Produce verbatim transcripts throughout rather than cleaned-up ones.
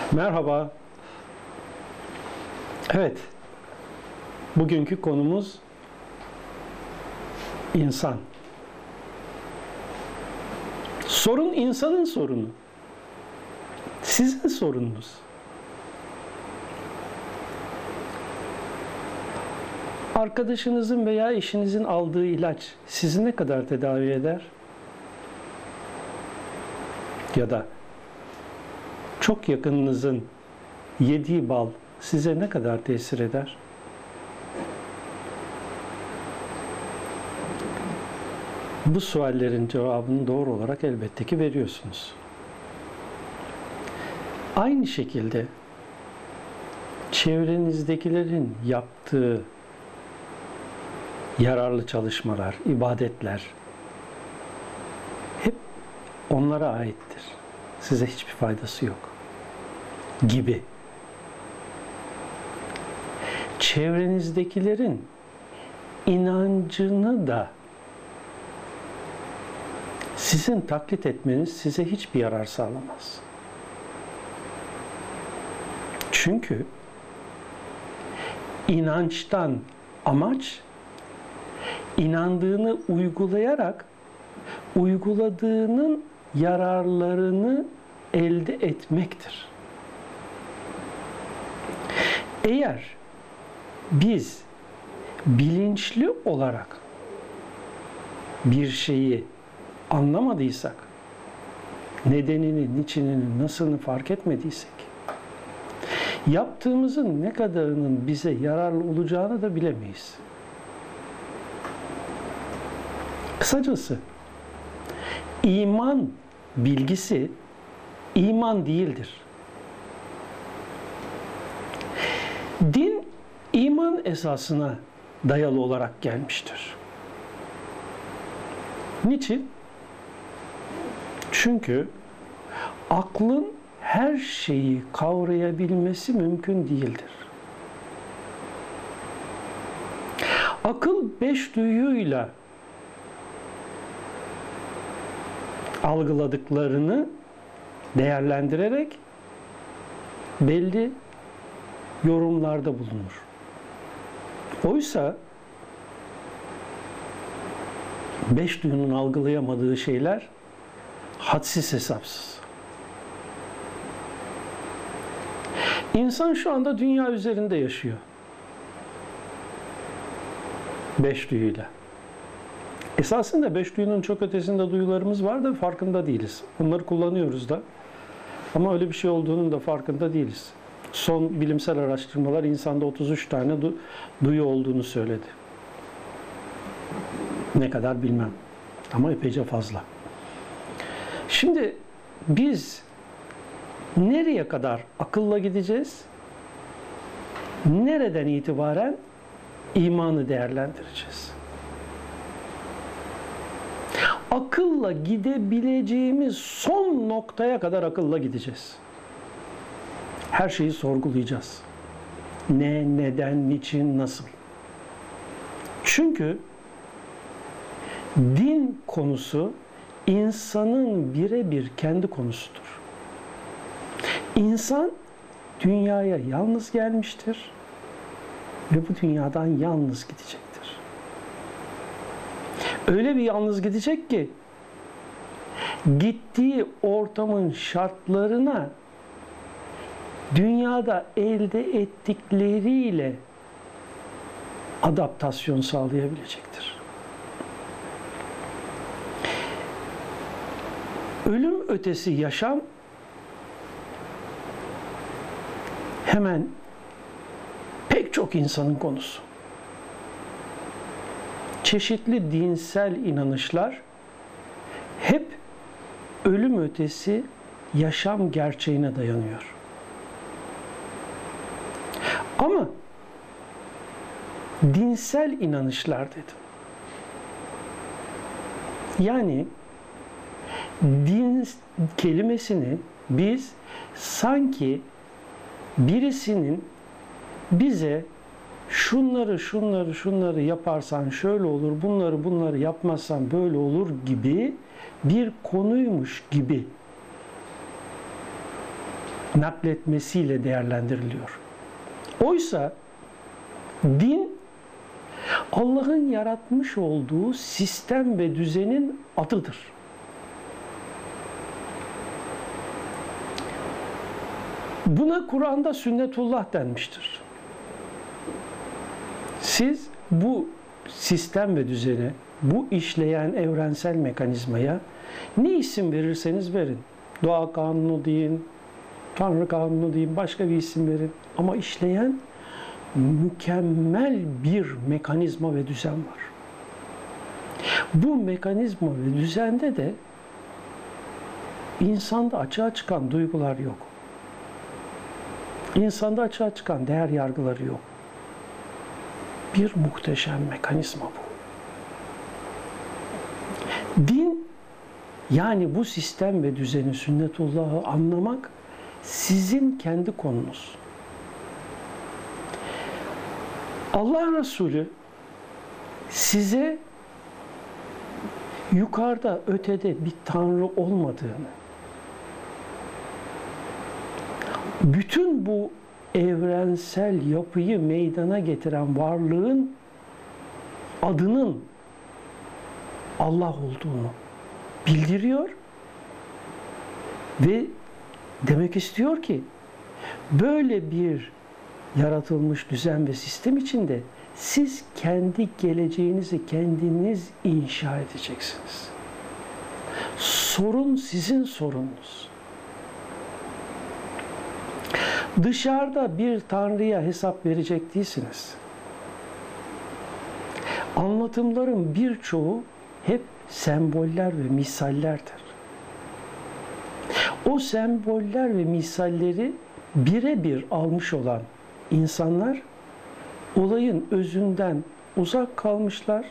Merhaba. Evet, bugünkü konumuz insan. Sorun insanın sorunu. Sizin sorununuz. Arkadaşınızın veya eşinizin aldığı ilaç sizi ne kadar tedavi eder? Ya da çok yakınınızın yediği bal size ne kadar tesir eder? Bu suallerin cevabını doğru olarak elbette ki veriyorsunuz. Aynı şekilde çevrenizdekilerin yaptığı yararlı çalışmalar, ibadetler hep onlara aittir. Size hiçbir faydası yok gibi. Çevrenizdekilerin inancını da sizin taklit etmeniz size hiçbir yarar sağlamaz. Çünkü inançtan amaç inandığını uygulayarak uyguladığının yararlarını elde etmektir. Eğer biz bilinçli olarak bir şeyi anlamadıysak, nedenini, niçinini, nasılını fark etmediysek, yaptığımızın ne kadarının bize yararlı olacağını da bilemeyiz. Kısacası, iman bilgisi iman değildir. Din, iman esasına dayalı olarak gelmiştir. Niçin? Çünkü aklın her şeyi kavrayabilmesi mümkün değildir. Akıl beş duyuyla algıladıklarını değerlendirerek belli yorumlarda bulunur. Oysa beş duyunun algılayamadığı şeyler hadsiz hesapsız. İnsan şu anda dünya üzerinde yaşıyor. Beş duyuyla. Esasında beş duyunun çok ötesinde duyularımız var da farkında değiliz. Bunları kullanıyoruz da. Ama öyle bir şey olduğunun da farkında değiliz. Son bilimsel araştırmalar insanda otuz üç tane du- duyu olduğunu söyledi. Ne kadar bilmem. Ama epeyce fazla. Şimdi biz nereye kadar akılla gideceğiz? Nereden itibaren imanı değerlendireceğiz? Akılla gidebileceğimiz son noktaya kadar akılla gideceğiz. Her şeyi sorgulayacağız. Ne, neden, niçin, nasıl? Çünkü din konusu insanın birebir kendi konusudur. İnsan dünyaya yalnız gelmiştir ve bu dünyadan yalnız gidecektir. Öyle bir yalnız gidecek ki gittiği ortamın şartlarına dünyada elde ettikleriyle adaptasyon sağlayabilecektir. Ölüm ötesi yaşam hemen pek çok insanın konusu. Çeşitli dinsel inanışlar hep ölüm ötesi yaşam gerçeğine dayanıyor. Ama dinsel inanışlar dedim. Yani din kelimesini biz sanki birisinin bize şunları şunları şunları yaparsan şöyle olur, bunları bunları yapmazsan böyle olur gibi bir konuymuş gibi nakletmesiyle değerlendiriliyor. Oysa din Allah'ın yaratmış olduğu sistem ve düzenin adıdır. Buna Kur'an'da sünnetullah denmiştir. Siz bu sistem ve düzene, bu işleyen evrensel mekanizmaya ne isim verirseniz verin. Doğa kanunu deyin, Tanrı kanunu deyin, başka bir isim verin. Ama işleyen mükemmel bir mekanizma ve düzen var. Bu mekanizma ve düzende de insanda açığa çıkan duygular yok. İnsanda açığa çıkan değer yargıları yok. Bir muhteşem mekanizma bu. Din, yani bu sistem ve düzeni, sünnetullahı anlamak sizin kendi konunuz. Allah Resulü size yukarıda, ötede bir Tanrı olmadığını, bütün bu evrensel yapıyı meydana getiren varlığın adının Allah olduğunu bildiriyor ve demek istiyor ki böyle bir yaratılmış düzen ve sistem içinde siz kendi geleceğinizi kendiniz inşa edeceksiniz. Sorun sizin sorununuz. Dışarıda bir Tanrı'ya hesap verecek değilsiniz. Anlatımların birçoğu hep semboller ve misallerdir. O semboller ve misalleri birebir almış olan insanlar olayın özünden uzak kalmışlar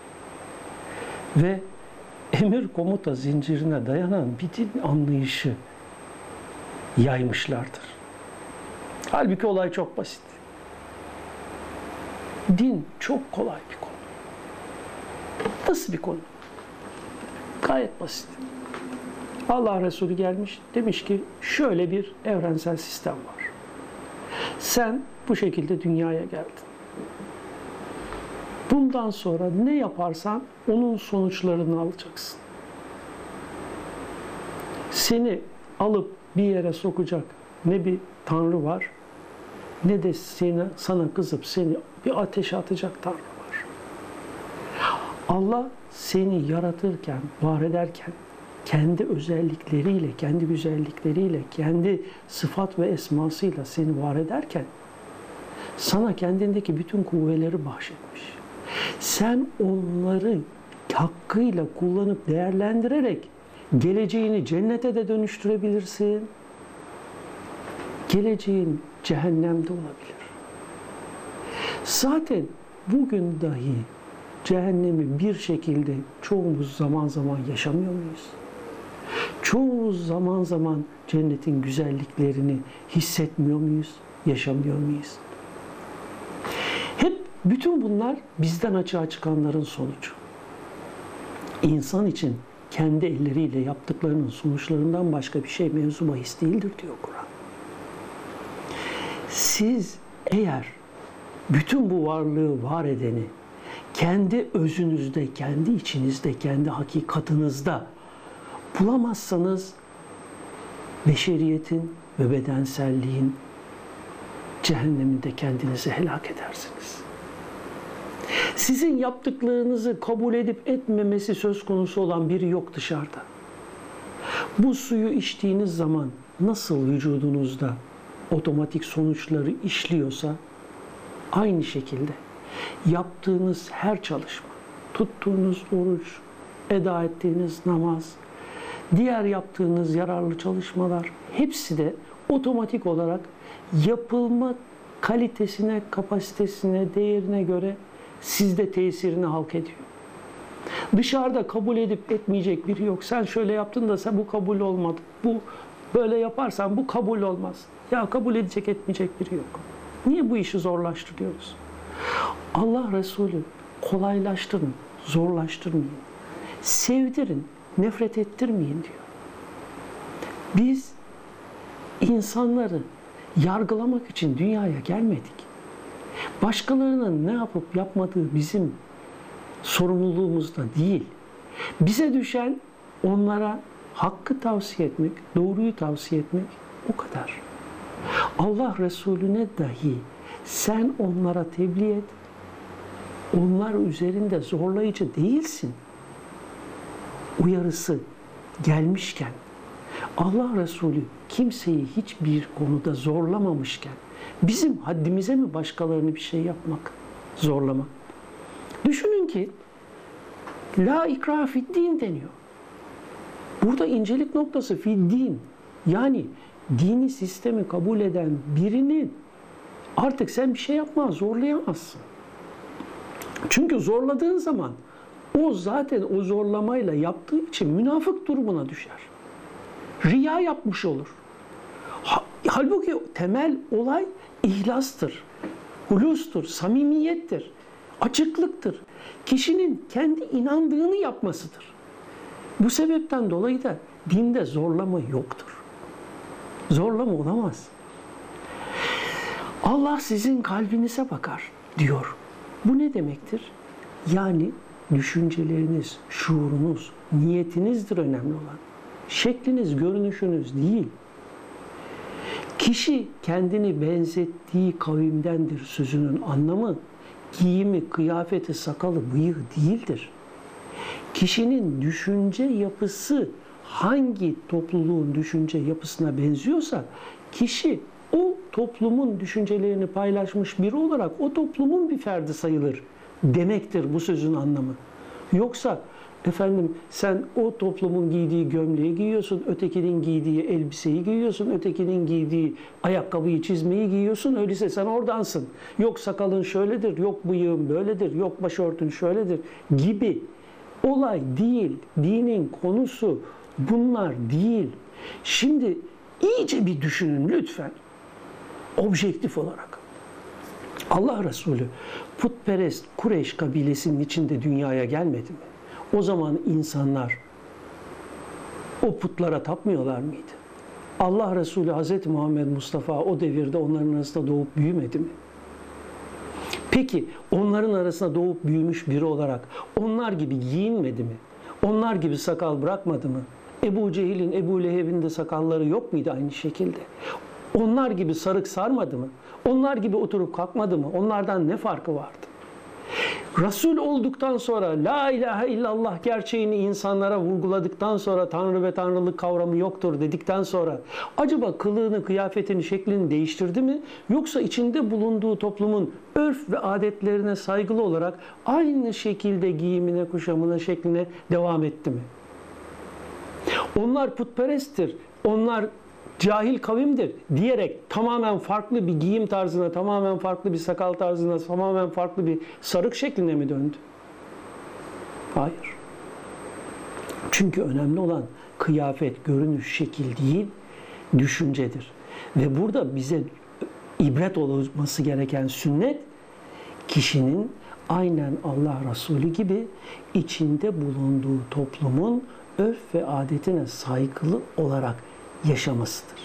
ve emir komuta zincirine dayanan bir din anlayışı yaymışlardır. Halbuki olay çok basit. Din çok kolay bir konu. Nasıl bir konu? Gayet basit. Allah Resulü gelmiş, demiş ki şöyle bir evrensel sistem var. Sen bu şekilde dünyaya geldin. Bundan sonra ne yaparsan onun sonuçlarını alacaksın. Seni alıp bir yere sokacak ne bir Tanrı var, ne de seni, sana kızıp seni bir ateşe atacak Tanrı var. Allah seni yaratırken, var ederken kendi özellikleriyle, kendi güzellikleriyle, kendi sıfat ve esmasıyla seni var ederken sana kendindeki bütün kuvveleri bahşetmiş. Sen onları hakkıyla kullanıp değerlendirerek geleceğini cennete de dönüştürebilirsin. Geleceğin cehennemde olabilir. Zaten bugün dahi cehennemi bir şekilde çoğumuz zaman zaman yaşamıyor muyuz? Çoğumuz zaman zaman cennetin güzelliklerini hissetmiyor muyuz? Yaşamıyor muyuz? Hep bütün bunlar bizden açığa çıkanların sonucu. İnsan için kendi elleriyle yaptıklarının sonuçlarından başka bir şey mevzu bahis değildir diyor Kur'an. Siz eğer bütün bu varlığı var edeni kendi özünüzde, kendi içinizde, kendi hakikatınızda bulamazsanız beşeriyetin ve bedenselliğin cehenneminde kendinizi helak edersiniz. Sizin yaptıklarınızı kabul edip etmemesi söz konusu olan biri yok dışarıda. Bu suyu içtiğiniz zaman nasıl vücudunuzda otomatik sonuçları işliyorsa aynı şekilde yaptığınız her çalışma, tuttuğunuz oruç, eda ettiğiniz namaz, diğer yaptığınız yararlı çalışmalar hepsi de otomatik olarak yapılma kalitesine, kapasitesine, değerine göre sizde tesirini halk ediyor. Dışarıda kabul edip etmeyecek biri yok. Sen şöyle yaptın da sen bu kabul olmadı. Bu böyle yaparsan bu kabul olmaz. Ya kabul edecek etmeyecek biri yok. Niye bu işi zorlaştırıyoruz? Allah Resulü kolaylaştırın, zorlaştırmayın. Sevdirin, nefret ettirmeyin diyor. Biz İnsanları yargılamak için dünyaya gelmedik. Başkalarının ne yapıp yapmadığı bizim sorumluluğumuzda değil. Bize düşen onlara hakkı tavsiye etmek, doğruyu tavsiye etmek, o kadar. Allah Resulüne dahi sen onlara tebliğ et, onlar üzerinde zorlayıcı değilsin uyarısı gelmişken, Allah Resulü kimseyi hiçbir konuda zorlamamışken, bizim haddimize mi başkalarını bir şey yapmak, zorlamak? Düşünün ki, la ikrahe fi'd-din deniyor. Burada incelik noktası fi'd-din. Yani dini sistemi kabul eden birinin artık sen bir şey yapma, zorlayamazsın. Çünkü zorladığın zaman o zaten o zorlamayla yaptığı için münafık durumuna düşer. Riya yapmış olur. Halbuki temel olay ihlastır, hulustur, samimiyettir, açıklıktır. Kişinin kendi inandığını yapmasıdır. Bu sebepten dolayı da dinde zorlama yoktur. Zorlama olamaz. Allah sizin kalbinize bakar diyor. Bu ne demektir? Yani düşünceleriniz, şuurunuz, niyetinizdir önemli olan. Şekliniz, görünüşünüz değil. Kişi kendini benzettiği kavimdendir sözünün anlamı, giyimi, kıyafeti, sakalı, bıyığı değildir. Kişinin düşünce yapısı hangi topluluğun düşünce yapısına benziyorsa, kişi o toplumun düşüncelerini paylaşmış biri olarak o toplumun bir ferdi sayılır demektir bu sözün anlamı. Yoksa efendim sen o toplumun giydiği gömleği giyiyorsun, ötekinin giydiği elbiseyi giyiyorsun, ötekinin giydiği ayakkabıyı, çizmeyi giyiyorsun, öyleyse sen oradansın. Yok sakalın şöyledir, yok bıyığın böyledir, yok başörtün şöyledir gibi. Olay değil, dinin konusu bunlar değil. Şimdi iyice bir düşünün lütfen, objektif olarak. Allah Resulü putperest Kureyş kabilesinin içinde dünyaya gelmedi mi? O zaman insanlar o putlara tapmıyorlar mıydı? Allah Resulü Hazreti Muhammed Mustafa o devirde onların arasında doğup büyümedi mi? Peki onların arasında doğup büyümüş biri olarak onlar gibi giyinmedi mi? Onlar gibi sakal bırakmadı mı? Ebu Cehil'in, Ebu Leheb'in de sakalları yok muydu aynı şekilde? Onlar gibi sarık sarmadı mı? Onlar gibi oturup kalkmadı mı? Onlardan ne farkı vardı? Resul olduktan sonra, la ilahe illallah gerçeğini insanlara vurguladıktan sonra, Tanrı ve Tanrılık kavramı yoktur dedikten sonra, acaba kılığını, kıyafetini, şeklini değiştirdi mi? Yoksa içinde bulunduğu toplumun örf ve adetlerine saygılı olarak aynı şekilde giyimine, kuşamına, şekline devam etti mi? Onlar putperesttir, onlar cahil kavimdir diyerek tamamen farklı bir giyim tarzına, tamamen farklı bir sakal tarzına, tamamen farklı bir sarık şekline mi döndü? Hayır. Çünkü önemli olan kıyafet, görünüş, şekil değil, düşüncedir. Ve burada bize ibret olması gereken sünnet, kişinin aynen Allah Resulü gibi içinde bulunduğu toplumun örf ve adetine saygılı olarak yaşamasıdır.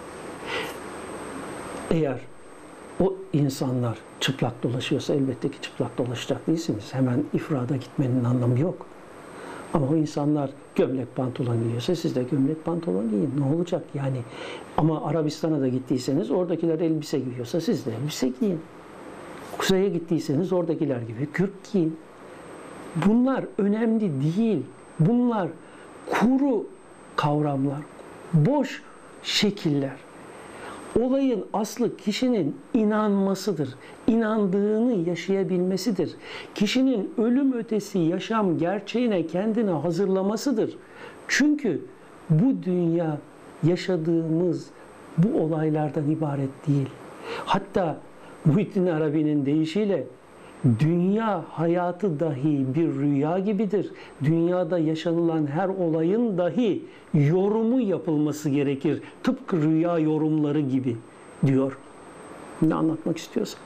Eğer o insanlar çıplak dolaşıyorsa elbette ki çıplak dolaşacak değilsiniz. Hemen ifrada gitmenin anlamı yok. Ama o insanlar gömlek pantolon giyiyorsa siz de gömlek pantolon giyin. Ne olacak yani? Ama Arabistan'a da gittiyseniz oradakiler elbise giyiyorsa siz de elbise giyin. Kuzey'e gittiyseniz oradakiler gibi kürk giyin. Bunlar önemli değil. Bunlar kuru kavramlar, boş şekiller. Olayın aslı kişinin inanmasıdır. İnandığını yaşayabilmesidir. Kişinin ölüm ötesi yaşam gerçeğine kendini hazırlamasıdır. Çünkü bu dünya yaşadığımız bu olaylardan ibaret değil. Hatta Muhittin Arabi'nin deyişiyle dünya hayatı dahi bir rüya gibidir. Dünyada yaşanılan her olayın dahi yorumu yapılması gerekir. Tıpkı rüya yorumları gibi diyor. Ne anlatmak istiyorsa.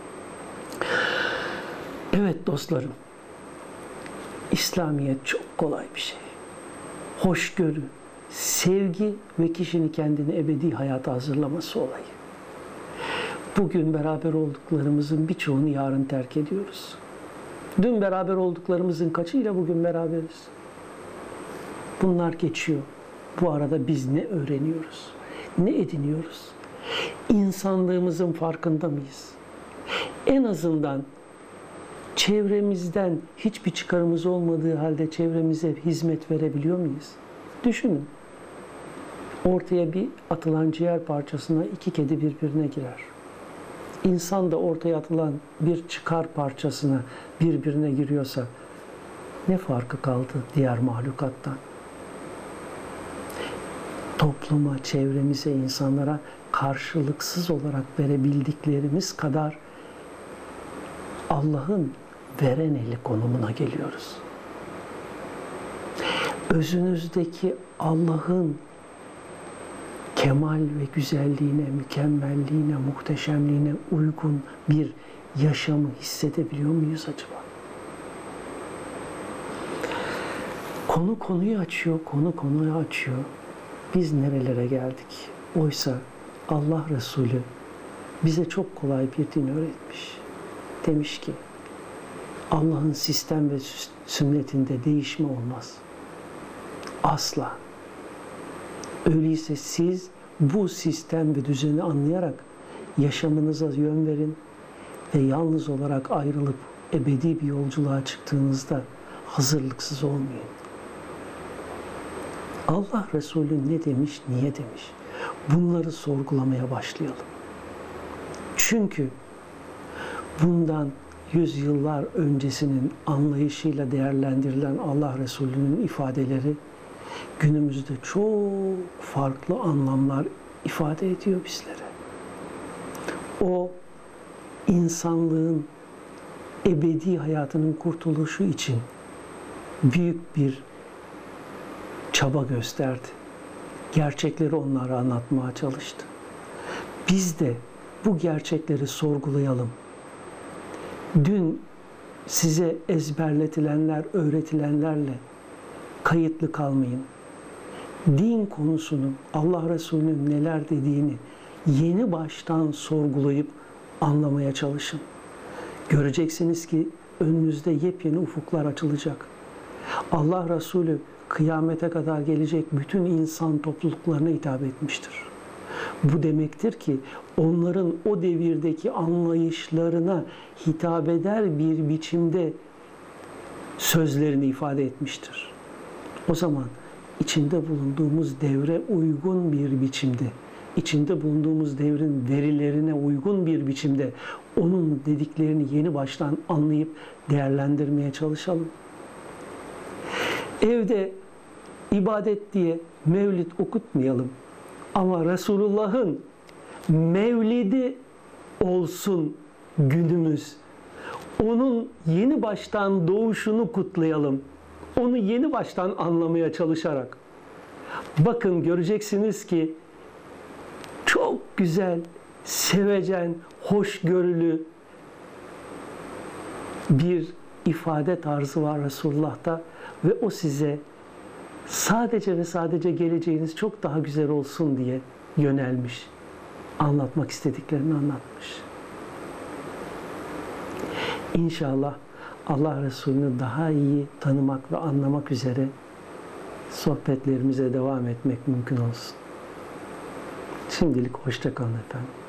Evet dostlarım. İslamiyet çok kolay bir şey. Hoşgörü, sevgi ve kişinin kendini ebedi hayata hazırlaması olayı. Bugün beraber olduklarımızın birçoğunu yarın terk ediyoruz. Dün beraber olduklarımızın kaçıyla bugün beraberiz. Bunlar geçiyor. Bu arada biz ne öğreniyoruz? Ne ediniyoruz? İnsanlığımızın farkında mıyız? En azından çevremizden hiçbir çıkarımız olmadığı halde çevremize hizmet verebiliyor muyuz? Düşünün. Ortaya bir atılan ciğer parçasına iki kedi birbirine girer. İnsan da ortaya atılan bir çıkar parçasına birbirine giriyorsa ne farkı kaldı diğer mahlukattan? Topluma, çevremize, insanlara karşılıksız olarak verebildiklerimiz kadar Allah'ın veren eli konumuna geliyoruz. Özünüzdeki Allah'ın kemal ve güzelliğine, mükemmelliğine, muhteşemliğine uygun bir yaşamı hissedebiliyor muyuz acaba? Konu konuyu açıyor, konu konuyu açıyor. Biz nerelere geldik? Oysa Allah Resulü bize çok kolay bir din öğretmiş. Demiş ki, Allah'ın sistem ve sünnetinde değişme olmaz. Asla. Öyleyse siz bu sistem ve düzeni anlayarak yaşamınıza yön verin ve yalnız olarak ayrılıp ebedi bir yolculuğa çıktığınızda hazırlıksız olmayın. Allah Resulü ne demiş, niye demiş? Bunları sorgulamaya başlayalım. Çünkü bundan yüzyıllar öncesinin anlayışıyla değerlendirilen Allah Resulü'nün ifadeleri günümüzde çok farklı anlamlar ifade ediyor bizlere. O insanlığın ebedi hayatının kurtuluşu için büyük bir çaba gösterdi. Gerçekleri onlara anlatmaya çalıştı. Biz de bu gerçekleri sorgulayalım. Dün size ezberletilenler, öğretilenlerle kayıtlı kalmayın. Din konusunun, Allah Resulü'nün neler dediğini yeni baştan sorgulayıp anlamaya çalışın. Göreceksiniz ki önünüzde yepyeni ufuklar açılacak. Allah Resulü kıyamete kadar gelecek bütün insan topluluklarına hitap etmiştir. Bu demektir ki onların o devirdeki anlayışlarına hitap eder bir biçimde sözlerini ifade etmiştir. O zaman içinde bulunduğumuz devre uygun bir biçimde, içinde bulunduğumuz devrin verilerine uygun bir biçimde onun dediklerini yeni baştan anlayıp değerlendirmeye çalışalım. Evde ibadet diye mevlid okutmayalım. Ama Resulullah'ın mevlidi olsun günümüz. Onun yeni baştan doğuşunu kutlayalım. Onu yeni baştan anlamaya çalışarak. Bakın göreceksiniz ki çok güzel, sevecen, hoşgörülü bir ifade tarzı var Resulullah'ta ve o size sadece ve sadece geleceğiniz çok daha güzel olsun diye yönelmiş. Anlatmak istediklerini anlatmış. İnşallah Allah Resulü'nü daha iyi tanımak ve anlamak üzere sohbetlerimize devam etmek mümkün olsun. Şimdilik hoşça kalın efendim.